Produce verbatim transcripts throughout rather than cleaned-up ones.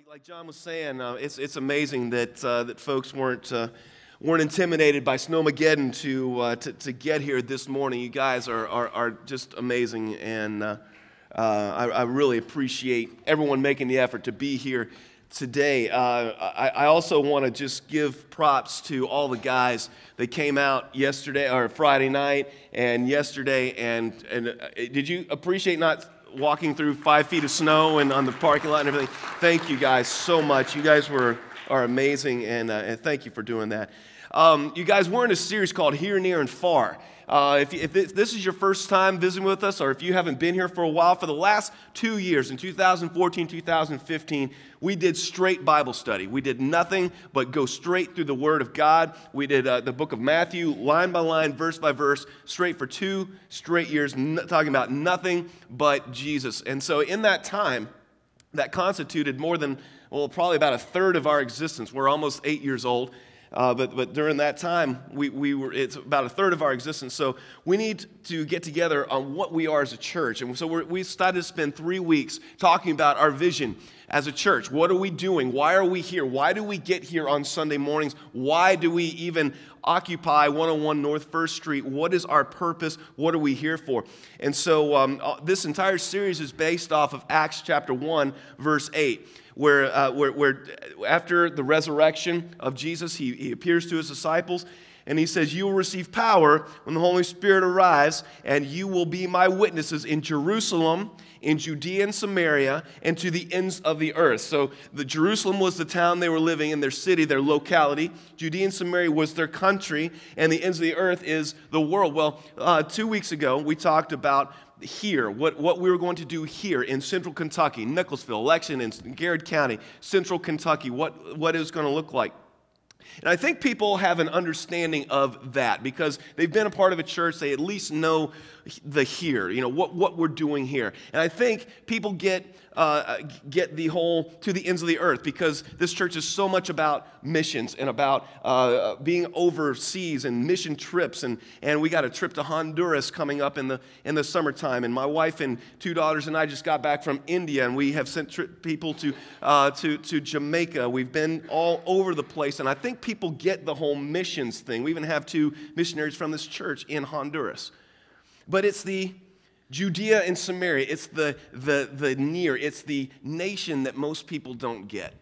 like like John was saying, uh, it's it's amazing that uh, that folks weren't uh, weren't intimidated by Snowmageddon to uh, to to get here this morning. You guys are are, are just amazing, and uh, uh, I, I really appreciate everyone making the effort to be here today. Uh, I, I also want to just give props to all the guys that came out yesterday or Friday night and yesterday. And and uh, did you appreciate not walking through five feet of snow and on the parking lot and everything? Thank you guys so much. You guys were are amazing, and, uh, and thank you for doing that. Um, you guys, we're in a series called Here, Near, and Far. Uh, if, if this is your first time visiting with us, or if you haven't been here for a while, for the last two years, in two thousand fourteen, two thousand fifteen, we did straight Bible study. We did nothing but go straight through the Word of God. We did uh, the book of Matthew, line by line, verse by verse, straight for two straight years, n- talking about nothing but Jesus. And so in that time, that constituted more than, well, probably about a third of our existence. We're almost eight years old. Uh, but but during that time, we, we were it's about a third of our existence. So we need to get together on what we are as a church. And so we're, we started to spend three weeks talking about our vision as a church. What are we doing? Why are we here? Why do we get here on Sunday mornings? Why do we even occupy one oh one North First Street? What is our purpose? What are we here for? And so um, this entire series is based off of Acts chapter one, verse eight. Where, uh, where, where after the resurrection of Jesus, he, he appears to his disciples, and he says, "You will receive power when the Holy Spirit arrives, and you will be my witnesses in Jerusalem, in Judea and Samaria, and to the ends of the earth." So the Jerusalem was the town they were living in, their city, their locality. Judea and Samaria was their country, and the ends of the earth is the world. Well, uh, two weeks ago, we talked about here, what, what we were going to do here in central Kentucky, Nicholasville, Lexington, Garrett County, central Kentucky, what, what it was going to look like. And I think people have an understanding of that because they've been a part of a church. They at least know the here, you know, what, what we're doing here. And I think people get uh, get the whole to the ends of the earth because this church is so much about missions and about uh, being overseas and mission trips. And, and we got a trip to Honduras coming up in the in the summertime. And my wife and two daughters and I just got back from India, and we have sent tri- people to uh, to to Jamaica. We've been all over the place, and I think people get the whole missions thing. We even have two missionaries from this church in Honduras. But it's the Judea and Samaria, it's the, the, the near, it's the nation that most people don't get.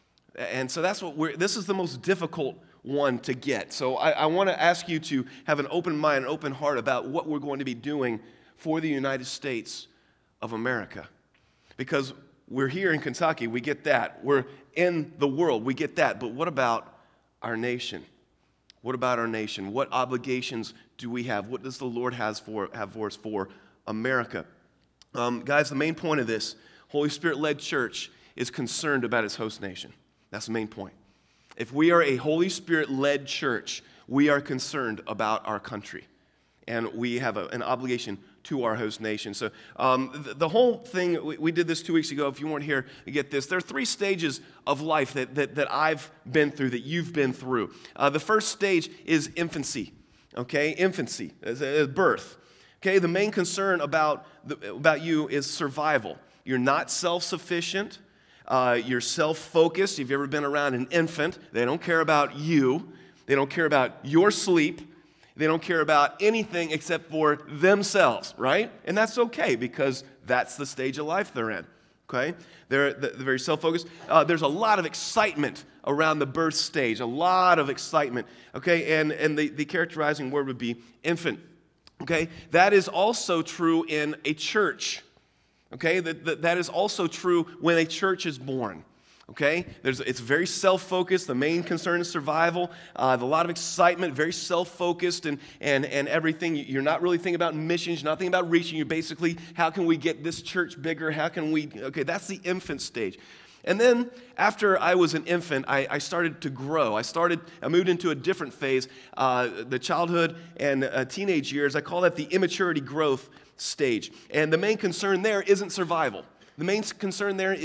And so that's what we're, this is the most difficult one to get. So I, I want to ask you to have an open mind, an open heart about what we're going to be doing for the United States of America. Because we're here in Kentucky, we get that. We're in the world, we get that. But what about our nation? What about our nation? What obligations do we have? What does the Lord has for, have for us for America? Um, guys, the main point of this, Holy Spirit-led church, is concerned about its host nation. That's the main point. If we are a Holy Spirit-led church, we are concerned about our country. And we have a, an obligation to our host nation. So um, the, the whole thing, we, we did this two weeks ago. If you weren't here, you get this. There are three stages of life that, that, that I've been through, that you've been through. Uh, the first stage is infancy, okay? Infancy, is, is birth. Okay, the main concern about, the, about you is survival. You're not self-sufficient. Uh, you're self-focused. If you've ever been around an infant, they don't care about you. They don't care about your sleep. They don't care about anything except for themselves, right? And that's okay because that's the stage of life they're in, okay? They're, they're very self-focused. Uh, there's a lot of excitement around the birth stage, a lot of excitement, okay? And, and the, the characterizing word would be infant, okay? That is also true in a church, okay? That, that, that is also true when a church is born. Okay, There's, it's very self-focused. The main concern is survival. Uh, a lot of excitement, very self-focused, and and and everything. You're not really thinking about missions. You're not thinking about reaching. You're basically, how can we get this church bigger? How can we? Okay, that's the infant stage. And then after I was an infant, I, I started to grow. I started. I moved into a different phase, uh, the childhood and uh, teenage years. I call that the immaturity growth stage. And the main concern there isn't survival. The main concern there is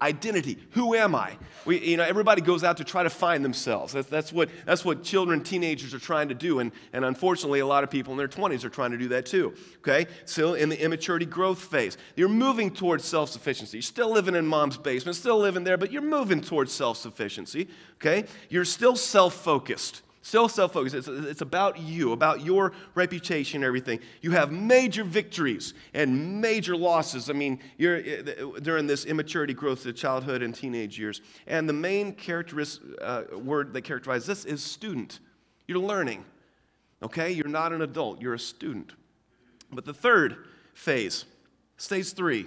identity. Who am I? We, you know, everybody goes out to try to find themselves. That's, that's, what, that's what children, teenagers are trying to do. And, and unfortunately, a lot of people in their twenties are trying to do that too. Okay? Still in the immaturity growth phase. You're moving towards self-sufficiency. You're still living in mom's basement, still living there, but you're moving towards self-sufficiency. Okay? You're still self-focused. Still self-focused. It's, it's about you, about your reputation and everything. You have major victories and major losses. I mean, you're during this immaturity growth of childhood and teenage years. And the main characteristic uh, word that characterizes this is student. You're learning. Okay? You're not an adult. You're a student. But the third phase, stage three,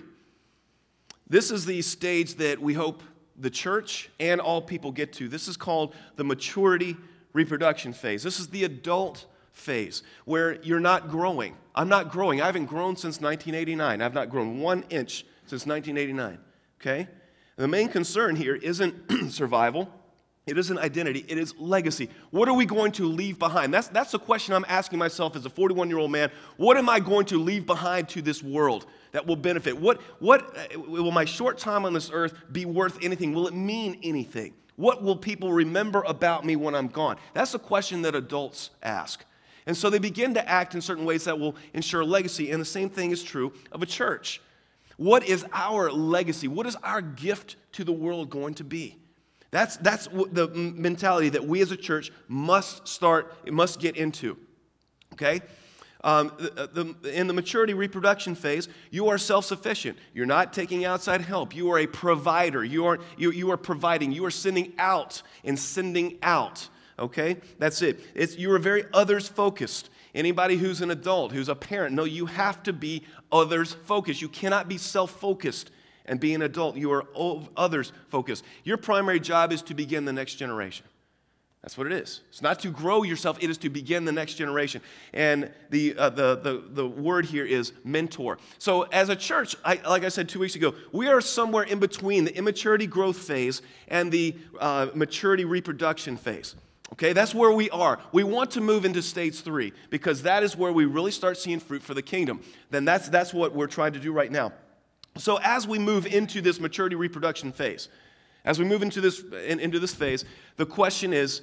this is the stage that we hope the church and all people get to. This is called the maturity reproduction phase. This is the adult phase where you're not growing. I'm not growing. I haven't grown since nineteen eighty-nine. I've not grown one inch since nineteen eighty-nine. Okay? The main concern here isn't survival. It isn't identity. It is legacy. What are we going to leave behind? That's, that's the question I'm asking myself as a forty-one-year-old man. What am I going to leave behind to this world that will benefit? What, what will my short time on this earth be worth anything? Will it mean anything? What will people remember about me when I'm gone? That's a question that adults ask. And so they begin to act in certain ways that will ensure legacy. And the same thing is true of a church. What is our legacy? What is our gift to the world going to be? That's, that's the mentality that we as a church must start, must get into. Okay? Um, the, the, in the maturity reproduction phase, you are self-sufficient. You're not taking outside help. You are a provider. You are, you, you are providing. You are sending out and sending out. Okay? That's it. It's, you are very others-focused. Anybody who's an adult, who's a parent, no, you have to be others-focused. You cannot be self-focused and be an adult. You are others-focused. Your primary job is to begin the next generation. That's what it is. It's not to grow yourself. It is to begin the next generation. And the uh, the, the the word here is mentor. So as a church, I, like I said two weeks ago, we are somewhere in between the immaturity growth phase and the uh, maturity reproduction phase. Okay, that's where we are. We want to move into stage three because that is where we really start seeing fruit for the kingdom. Then that's that's what we're trying to do right now. So as we move into this maturity reproduction phase, as we move into this in, into this phase, the question is,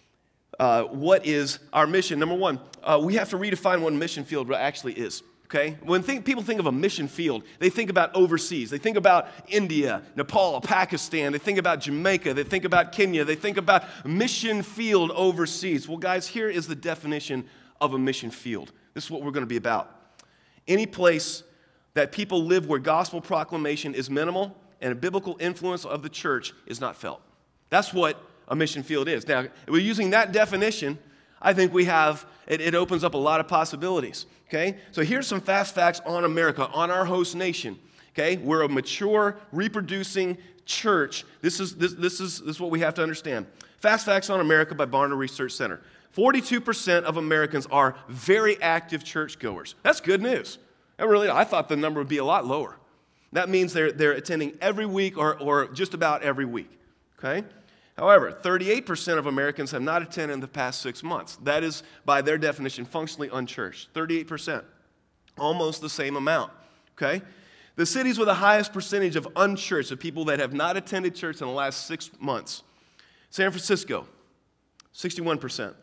Uh, what is our mission? Number one, uh, we have to redefine what a mission field actually is, okay? When think, people think of a mission field, they think about overseas. They think about India, Nepal, Pakistan. They think about Jamaica. They think about Kenya. They think about mission field overseas. Well, guys, here is the definition of a mission field. This is what we're going to be about. Any place that people live where gospel proclamation is minimal and a biblical influence of the church is not felt. That's what a mission field is. Now, we're using that definition, I think we have, it, it opens up a lot of possibilities, okay? So here's some fast facts on America, on our host nation, okay? We're a mature, reproducing church. This is, this, this is, this is what we have to understand. Fast facts on America by Barna Research Center. forty-two percent of Americans are very active churchgoers. That's good news. That really, I thought the number would be a lot lower. That means they're, they're attending every week or, or just about every week, okay? However, thirty-eight percent of Americans have not attended in the past six months. That is, by their definition, functionally unchurched. thirty-eight percent. Almost the same amount. Okay? The cities with the highest percentage of unchurched, of people that have not attended church in the last six months. San Francisco, sixty-one percent.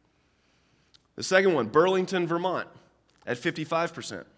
The second one, Burlington, Vermont, at fifty-five percent.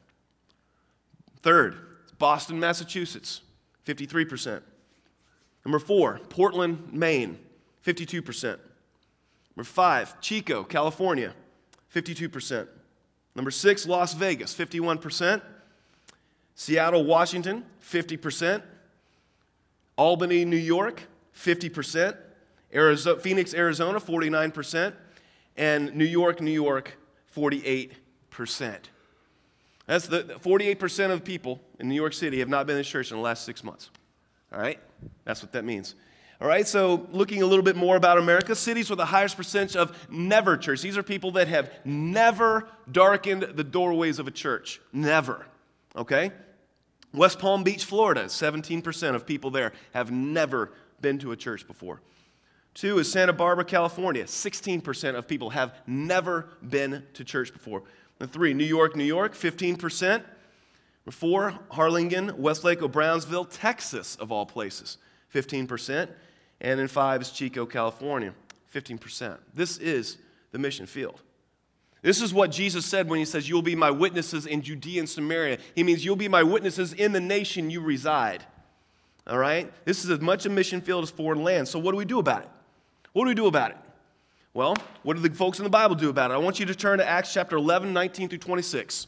Third, Boston, Massachusetts, fifty-three percent. Number four, Portland, Maine, fifty-two percent. Number five, Chico, California, fifty-two percent. Number six, Las Vegas, fifty-one percent. Seattle, Washington, fifty percent. Albany, New York, fifty percent. Arizona, Phoenix, Arizona, forty-nine percent. And New York, New York, forty-eight percent. That's the forty-eight percent of people in New York City have not been in church in the last six months. All right? That's what that means. All right, so looking a little bit more about America, cities with the highest percentage of never church. These are people that have never darkened the doorways of a church. Never. Okay? West Palm Beach, Florida, seventeen percent of people there have never been to a church before. Two is Santa Barbara, California. sixteen percent of people have never been to church before. And three, New York, New York, fifteen percent. Four, Harlingen, Westlake, or Brownsville, Texas, of all places. fifteen percent. And in five is Chico, California, fifteen percent. This is the mission field. This is what Jesus said when he says, you'll be my witnesses in Judea and Samaria. He means you'll be my witnesses in the nation you reside. All right? This is as much a mission field as foreign land. So what do we do about it? What do we do about it? Well, what do the folks in the Bible do about it? I want you to turn to Acts chapter eleven, nineteen through twenty-six.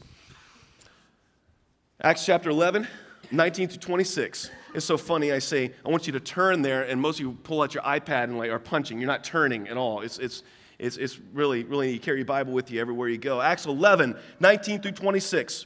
Acts chapter eleven, nineteen through twenty-six. It's so funny, I say, I want you to turn there, and most of you pull out your iPad and like are punching. You're not turning at all. It's it's it's it's really, really, you carry your Bible with you everywhere you go. Acts eleven, nineteen through twenty-six.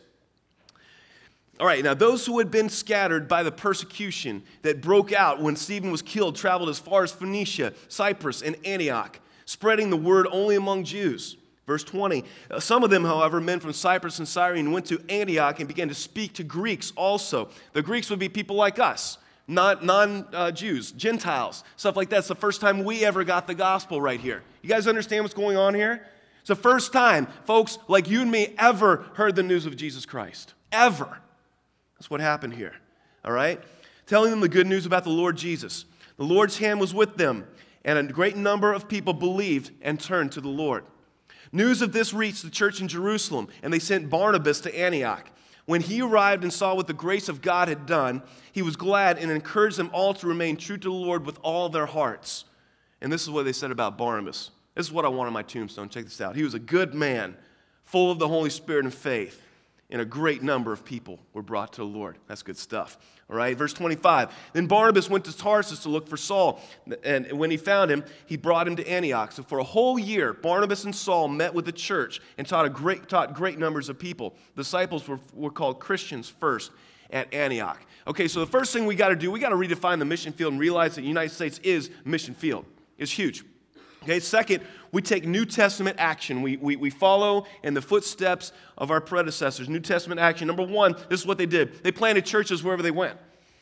All right, now those who had been scattered by the persecution that broke out when Stephen was killed traveled as far as Phoenicia, Cyprus, and Antioch, spreading the word only among Jews. Verse twenty, some of them, however, men from Cyprus and Cyrene, went to Antioch and began to speak to Greeks also. The Greeks would be people like us, not non-Jews, uh, Gentiles, stuff like that. It's the first time we ever got the gospel right here. You guys understand what's going on here? It's the first time folks like you and me ever heard the news of Jesus Christ. Ever. That's what happened here. All right? Telling them the good news about the Lord Jesus. The Lord's hand was with them, and a great number of people believed and turned to the Lord. News of this reached the church in Jerusalem, and they sent Barnabas to Antioch. When he arrived and saw what the grace of God had done, he was glad and encouraged them all to remain true to the Lord with all their hearts. And this is what they said about Barnabas. This is what I want on my tombstone. Check this out. He was a good man, full of the Holy Spirit and faith, and a great number of people were brought to the Lord. That's good stuff. All right, verse twenty-five. Then Barnabas went to Tarsus to look for Saul, and when he found him, he brought him to Antioch. So for a whole year, Barnabas and Saul met with the church and taught a great taught great numbers of people. Disciples were, were called Christians first at Antioch. Okay, so the first thing we got to do, we got to redefine the mission field and realize that the United States is mission field. It's huge. Okay, second, we take New Testament action. We, we, we follow in the footsteps of our predecessors. New Testament action. Number one, this is what they did. They planted churches wherever they went.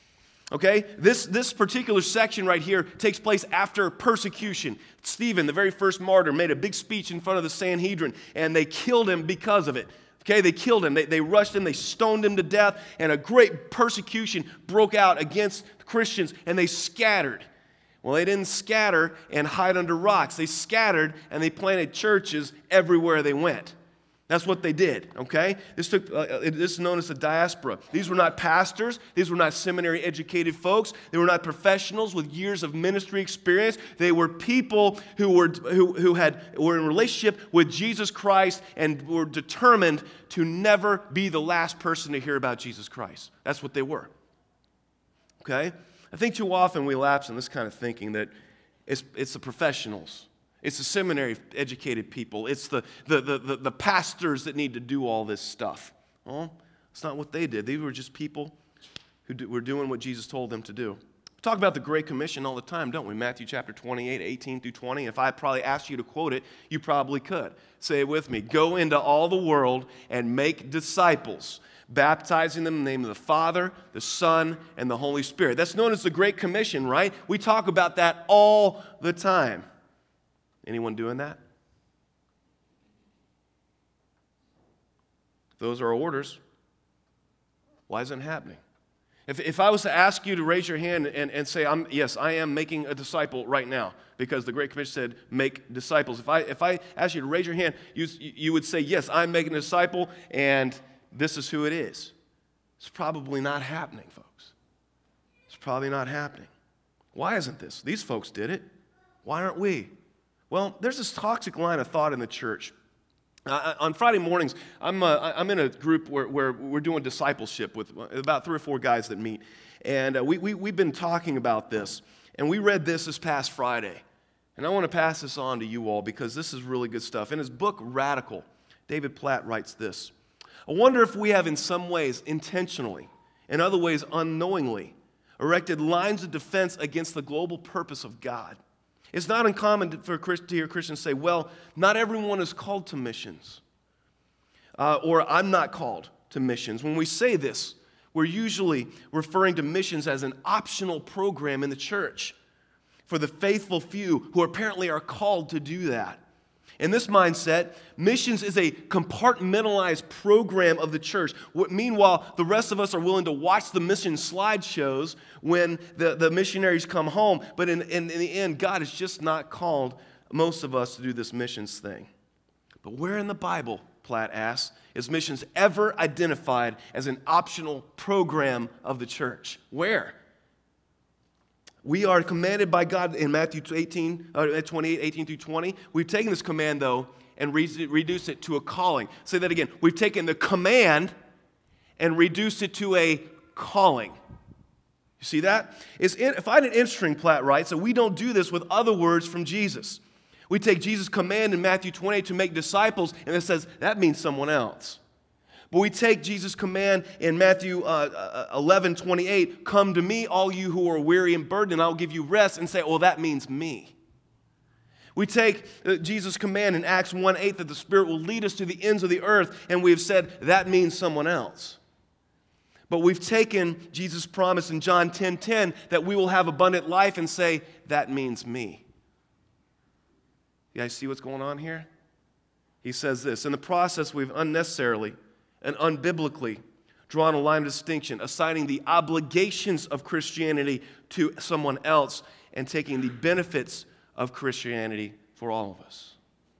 Okay, this, this particular section right here takes place after persecution. Stephen, the very first martyr, made a big speech in front of the Sanhedrin, and they killed him because of it. Okay, they killed him. They, they rushed him. They stoned him to death, and a great persecution broke out against Christians, and they scattered. Well, they didn't scatter and hide under rocks. They scattered and they planted churches everywhere they went. That's what they did, okay? This, took, uh, this is known as the diaspora. These were not pastors. These were not seminary-educated folks. They were not professionals with years of ministry experience. They were people who were, who, who had, were in relationship with Jesus Christ and were determined to never be the last person to hear about Jesus Christ. That's what they were, okay? I think too often we lapse in this kind of thinking that it's, it's the professionals, it's the seminary-educated people, it's the, the, the, the, the pastors that need to do all this stuff. Well, it's not what they did. They were just people who do, were doing what Jesus told them to do. We talk about the Great Commission all the time, don't we? Matthew chapter twenty-eight, eighteen through twenty. If I probably asked you to quote it, you probably could. Say it with me. Go into all the world and make disciples, baptizing them in the name of the Father, the Son, and the Holy Spirit. That's known as the Great Commission, right? We talk about that all the time. Anyone doing that? Those are our orders. Why isn't it happening? If, if I was to ask you to raise your hand and, and say, I'm, yes, I am making a disciple right now, because the Great Commission said, make disciples. If I, if I asked you to raise your hand, you, you would say, yes, I'm making a disciple, and this is who it is. It's probably not happening, folks. It's probably not happening. Why isn't this? These folks did it. Why aren't we? Well, there's this toxic line of thought in the church. Uh, on Friday mornings, I'm, uh, I'm in a group where, where we're doing discipleship with about three or four guys that meet. And uh, we, we, we've been talking about this. And we read this this past Friday. And I want to pass this on to you all because this is really good stuff. In his book, Radical, David Platt writes this. I wonder if we have in some ways intentionally, in other ways unknowingly, erected lines of defense against the global purpose of God. It's not uncommon for to hear Christians say, well, not everyone is called to missions. Uh, or I'm not called to missions. When we say this, we're usually referring to missions as an optional program in the church for the faithful few who apparently are called to do that. In this mindset, missions is a compartmentalized program of the church. Meanwhile, the rest of us are willing to watch the mission slideshows when the, the missionaries come home. But in, in, in the end, God has just not called most of us to do this missions thing. But where in the Bible, Platt asks, is missions ever identified as an optional program of the church? Where? We are commanded by God in Matthew eighteen, uh, twenty-eight, eighteen through twenty. We've taken this command, though, and re- reduced it to a calling. Say that again. We've taken the command and reduced it to a calling. You see that? It's in, I find it interesting, Platt writes, that we don't do this with other words from Jesus. We take Jesus' command in Matthew twenty-eight to make disciples, and it says that means someone else. But we take Jesus' command in Matthew uh, eleven twenty-eight, come to me, all you who are weary and burdened, and I'll give you rest, and say, well, that means me. We take uh, Jesus' command in Acts one eight that the Spirit will lead us to the ends of the earth, and we have said that means someone else. But we've taken Jesus' promise in John ten ten that we will have abundant life and say, that means me. You guys see what's going on here? He says this, in the process we've unnecessarily and unbiblically drawn a line of distinction, assigning the obligations of Christianity to someone else and taking the benefits of Christianity for all of us.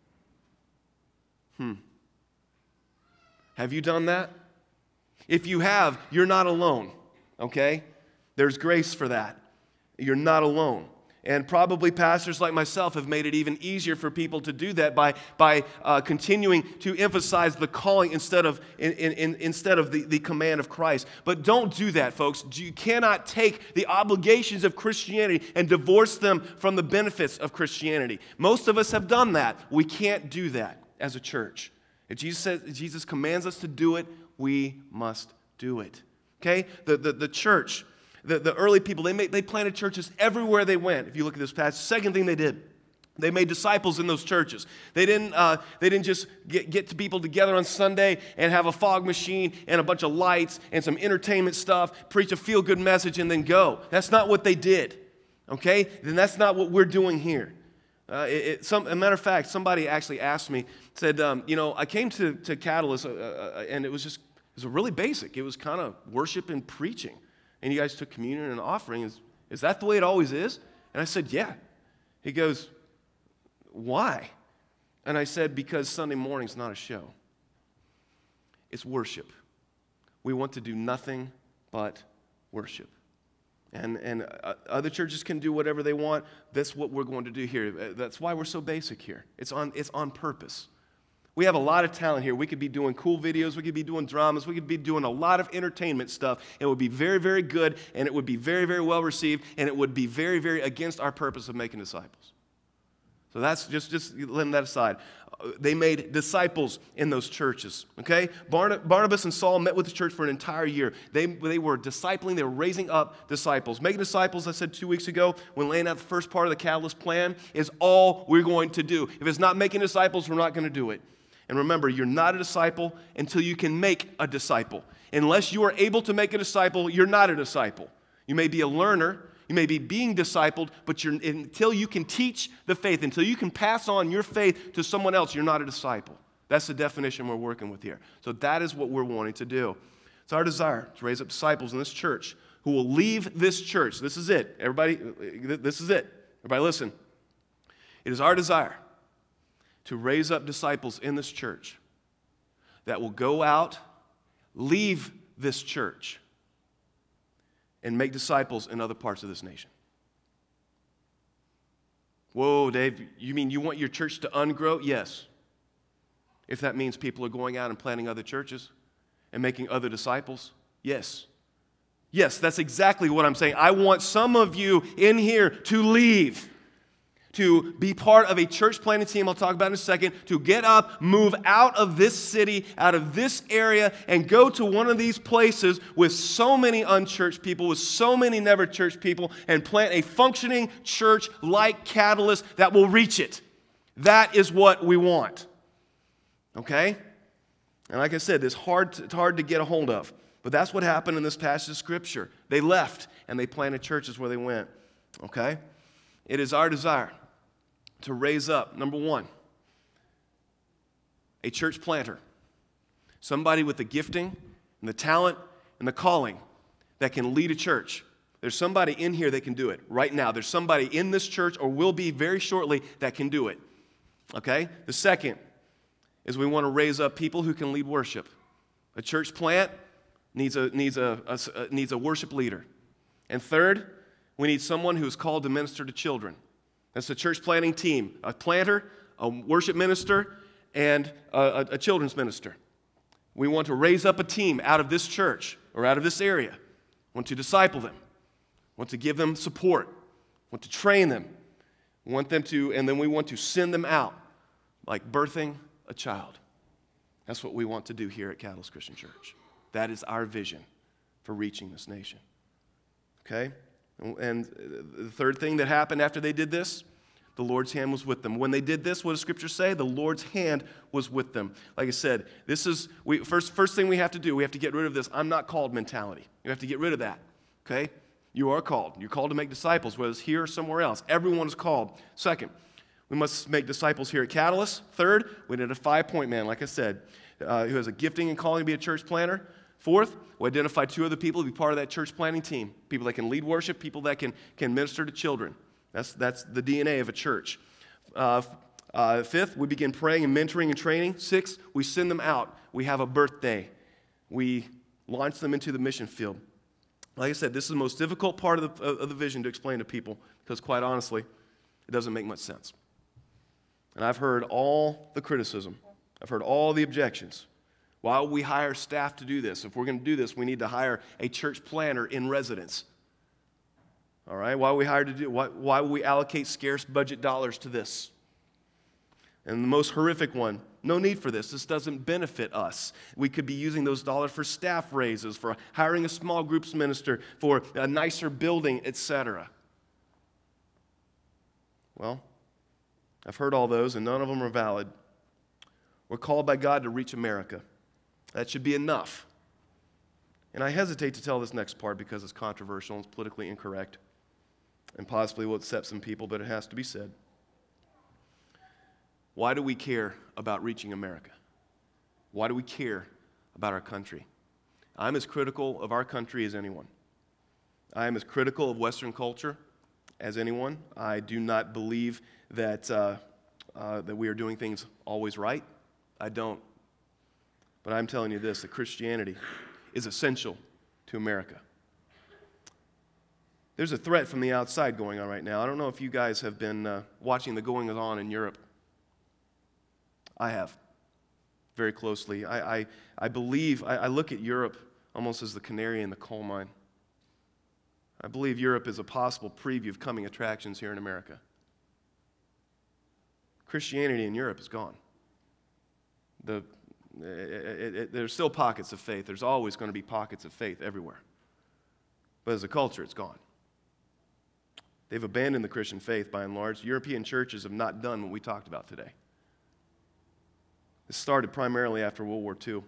Hmm. Have you done that? If you have, you're not alone, okay? There's grace for that. You're not alone. And probably pastors like myself have made it even easier for people to do that by, by uh, continuing to emphasize the calling instead of, in, in, instead of the, the command of Christ. But don't do that, folks. You cannot take the obligations of Christianity and divorce them from the benefits of Christianity. Most of us have done that. We can't do that as a church. If Jesus says, Jesus commands us to do it, we must do it. Okay? The, the, the church... The, the early people, they made, they planted churches everywhere they went. If you look at this passage, second thing they did, they made disciples in those churches. They didn't, uh, they didn't just get, get to people together on Sunday and have a fog machine and a bunch of lights and some entertainment stuff, preach a feel-good message, and then go. That's not what they did, okay? Then that's not what we're doing here. Uh, it, it, some, as a matter of fact, somebody actually asked me, said, um, you know, I came to, to Catalyst, uh, uh, and it was just, it was really basic. It was kind of worship and preaching. And you guys took communion and offering. Is, is that the way it always is? And I said, yeah. He goes, why? And I said, because Sunday morning's not a show. It's worship. We want to do nothing but worship. And, and uh, other churches can do whatever they want. That's what we're going to do here. That's why we're so basic here. It's on, it's on purpose. We have a lot of talent here. We could be doing cool videos. We could be doing dramas. We could be doing a lot of entertainment stuff. It would be very, very good, and it would be very, very well received, and it would be very, very against our purpose of making disciples. So that's just, just letting that aside. They made disciples in those churches, okay? Barnabas and Saul met with the church for an entire year. They, they were discipling. They were raising up disciples. Making disciples, I said two weeks ago, when laying out the first part of the Catalyst plan, is all we're going to do. If it's not making disciples, we're not going to do it. And remember, you're not a disciple until you can make a disciple. Unless you are able to make a disciple, you're not a disciple. You may be a learner, you may be being discipled, but you're, until you can teach the faith, until you can pass on your faith to someone else, you're not a disciple. That's the definition we're working with here. So that is what we're wanting to do. It's our desire to raise up disciples in this church who will leave this church. This is it. Everybody, this is it. Everybody listen. It is our desire to raise up disciples in this church that will go out, leave this church, and make disciples in other parts of this nation. Whoa, Dave, you mean you want your church to ungrow? Yes. If that means people are going out and planting other churches and making other disciples, yes. Yes, that's exactly what I'm saying. I want some of you in here to leave, to be part of a church planting team I'll talk about in a second, to get up, move out of this city, out of this area, and go to one of these places with so many unchurched people, with so many never church people, and plant a functioning church like Catalyst that will reach it. That is what we want. Okay? And like I said, it's hard to, it's hard to get a hold of. But that's what happened in this passage of Scripture. They left, and they planted churches where they went. Okay? It is our desire to raise up, number one, a church planter, somebody with the gifting and the talent and the calling that can lead a church. There's somebody in here that can do it right now. There's somebody in this church, or will be very shortly, that can do it. Okay? The second is we want to raise up people who can lead worship. A church plant needs a, needs a, a, needs a worship leader. And third, we need someone who is called to minister to children. That's the church planting team, a planter, a worship minister, and a, a, a children's minister. We want to raise up a team out of this church or out of this area. We want to disciple them. We want to give them support. We want to train them. We want them to, and then we want to send them out like birthing a child. That's what we want to do here at Catalyst Christian Church. That is our vision for reaching this nation. Okay? And the third thing that happened after they did this, the Lord's hand was with them. When they did this, what does Scripture say? The Lord's hand was with them. Like I said, this is, we, first, first thing we have to do, we have to get rid of this I'm not called mentality. You have to get rid of that. Okay? You are called. You're called to make disciples, whether it's here or somewhere else. Everyone is called. Second, we must make disciples here at Catalyst. Third, we need a five-point man, like I said, uh, who has a gifting and calling to be a church planter. Fourth, we identify two other people to be part of that church planting team. People that can lead worship, people that can, can minister to children. That's, that's the D N A of a church. Uh, uh, fifth, we begin praying and mentoring and training. Sixth, we send them out. We have a birthday. We launch them into the mission field. Like I said, this is the most difficult part of the, of the vision to explain to people because, quite honestly, it doesn't make much sense. And I've heard all the criticism. I've heard all the objections. Why would we hire staff to do this? If we're going to do this, we need to hire a church planter in residence. All right? Why would we hire to do? Why, why would we allocate scarce budget dollars to this? And the most horrific one, no need for this. This doesn't benefit us. We could be using those dollars for staff raises, for hiring a small groups minister, for a nicer building, et cetera. Well, I've heard all those, and none of them are valid. We're called by God to reach America. That should be enough. And I hesitate to tell this next part because it's controversial and it's politically incorrect and possibly will upset some people, but it has to be said. Why do we care about reaching America? Why do we care about our country? I'm as critical of our country as anyone. I am as critical of Western culture as anyone. I do not believe that, uh, uh, that we are doing things always right. I don't. But I'm telling you this, that Christianity is essential to America. There's a threat from the outside going on right now. I don't know if you guys have been uh, watching the goings on in Europe. I have, very closely. I, I, I believe, I, I look at Europe almost as the canary in the coal mine. I believe Europe is a possible preview of coming attractions here in America. Christianity in Europe is gone. The It, it, it, there's still pockets of faith. There's always going to be pockets of faith everywhere. But as a culture, it's gone. They've abandoned the Christian faith by and large. European churches have not done what we talked about today. This started primarily after World War Two.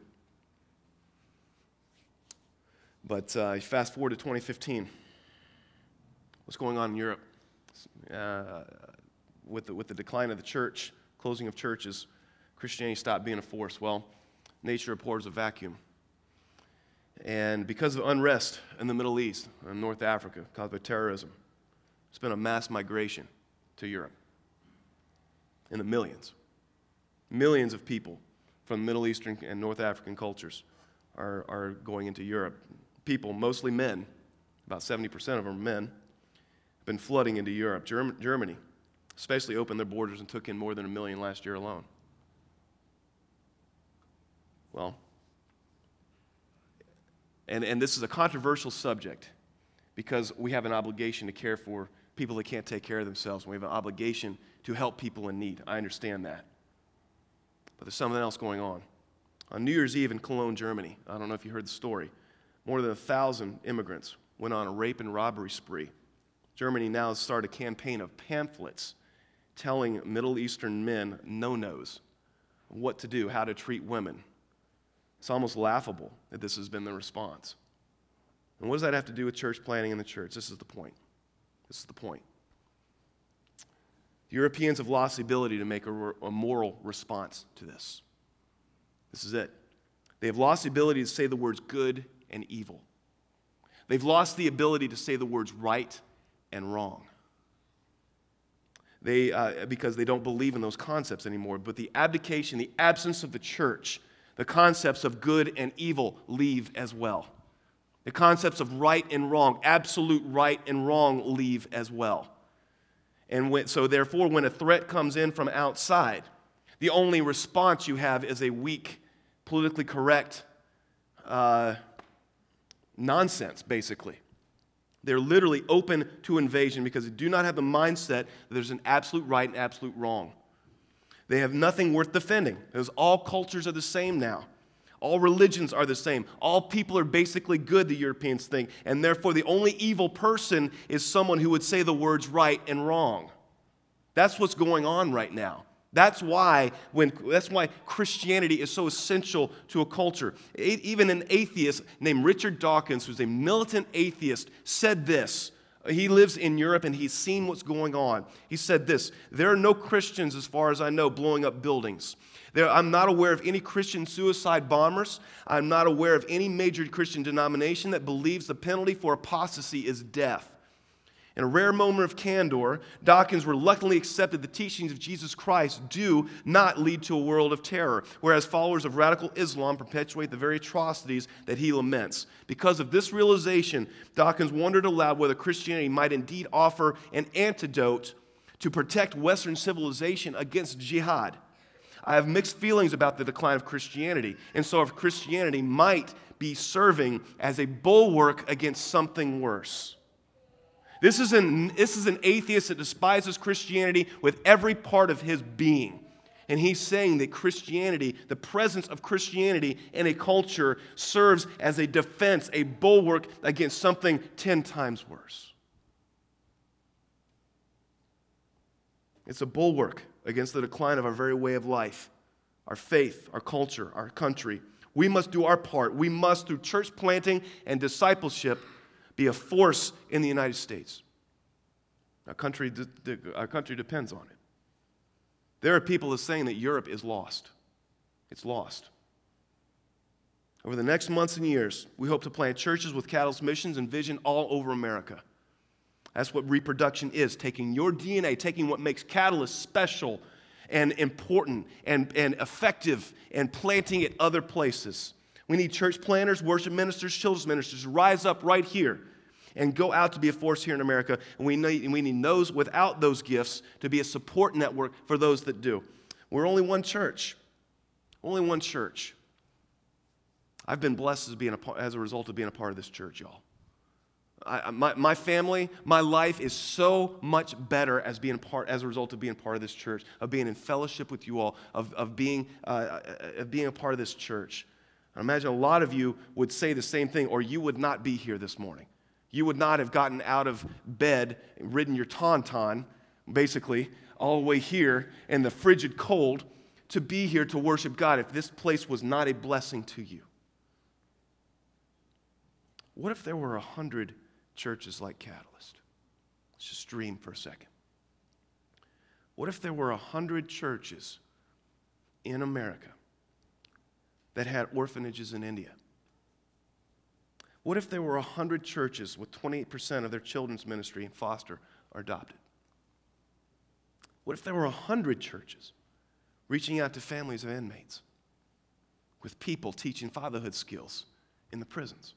But uh, fast forward to twenty fifteen. What's going on in Europe? Uh, with, the, with the decline of the church, closing of churches, Christianity stopped being a force. Well, nature abhors a vacuum. And because of unrest in the Middle East and North Africa caused by terrorism, there's been a mass migration to Europe in the millions. Millions of people from Middle Eastern and North African cultures are, are going into Europe. People, mostly men, about seventy percent of them are men, have been flooding into Europe. Germ- Germany especially opened their borders and took in more than a million last year alone. Well, and, and this is a controversial subject because we have an obligation to care for people that can't take care of themselves. We have an obligation to help people in need. I understand that. But there's something else going on. On New Year's Eve in Cologne, Germany, I don't know if you heard the story, more than a thousand immigrants went on a rape and robbery spree. Germany now has started a campaign of pamphlets telling Middle Eastern men no-nos, what to do, how to treat women. It's almost laughable that this has been the response. And what does that have to do with church planting in the church? This is the point. This is the point. The Europeans have lost the ability to make a, a moral response to this. This is it. They have lost the ability to say the words good and evil. They've lost the ability to say the words right and wrong. They, uh, because they don't believe in those concepts anymore. But the abdication, the absence of the church, the concepts of good and evil leave as well. The concepts of right and wrong, absolute right and wrong, leave as well. And when, so therefore, when a threat comes in from outside, the only response you have is a weak, politically correct uh, nonsense, basically. They're literally open to invasion because they do not have the mindset that there's an absolute right and absolute wrong. They have nothing worth defending, because all cultures are the same now. All religions are the same. All people are basically good, the Europeans think, and therefore the only evil person is someone who would say the words right and wrong. That's what's going on right now. That's why when that's why Christianity is so essential to a culture. Even an atheist named Richard Dawkins, who's a militant atheist, said this. He lives in Europe and he's seen what's going on. He said this: there are no Christians, as far as I know, blowing up buildings. There, I'm not aware of any Christian suicide bombers. I'm not aware of any major Christian denomination that believes the penalty for apostasy is death. In a rare moment of candor, Dawkins reluctantly accepted the teachings of Jesus Christ do not lead to a world of terror, whereas followers of radical Islam perpetuate the very atrocities that he laments. Because of this realization, Dawkins wondered aloud whether Christianity might indeed offer an antidote to protect Western civilization against jihad. I have mixed feelings about the decline of Christianity, and so if Christianity might be serving as a bulwark against something worse. This is, an, this is an atheist that despises Christianity with every part of his being. And he's saying that Christianity, the presence of Christianity in a culture, serves as a defense, a bulwark against something ten times worse. It's a bulwark against the decline of our very way of life, our faith, our culture, our country. We must do our part. We must, through church planting and discipleship, be a force in the United States. Our country, our country depends on it. There are people that are saying that Europe is lost. It's lost. Over the next months and years, we hope to plant churches with Catalyst missions and vision all over America. That's what reproduction is, taking your D N A, taking what makes Catalyst special and important and, and effective and planting it other places. We need church planners, worship ministers, children's ministers to rise up right here and go out to be a force here in America. And we need, we need those without those gifts to be a support network for those that do. We're only one church. Only one church. I've been blessed as, being a, as a result of being a part of this church, y'all. I, my, my family, my life is so much better as being part, as a result of being part of this church, of being in fellowship with you all, of, of, being, uh, of being a part of this church. I imagine a lot of you would say the same thing, or you would not be here this morning. You would not have gotten out of bed, ridden your tauntaun, basically, all the way here in the frigid cold to be here to worship God if this place was not a blessing to you. What if there were a hundred churches like Catalyst? Let's just dream for a second. What if there were a hundred churches in America that had orphanages in India? What if there were a hundred churches with twenty-eight percent of their children's ministry in foster or adopted? What if there were a hundred churches reaching out to families of inmates with people teaching fatherhood skills in the prisons?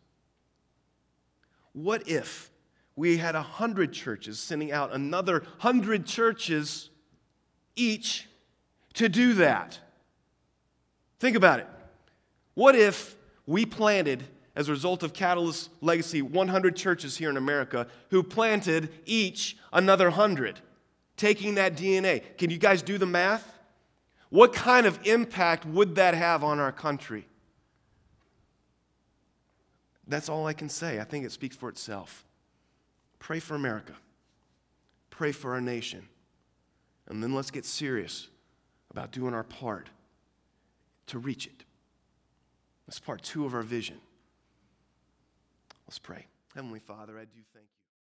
What if we had a hundred churches sending out another hundred churches each to do that? Think about it. What if we planted, as a result of Catalyst's legacy, one hundred churches here in America who planted each another hundred, taking that D N A? Can you guys do the math? What kind of impact would that have on our country? That's all I can say. I think it speaks for itself. Pray for America. Pray for our nation. And then let's get serious about doing our part to reach it. That's part two of our vision. Let's pray. Heavenly Father, I do thank you.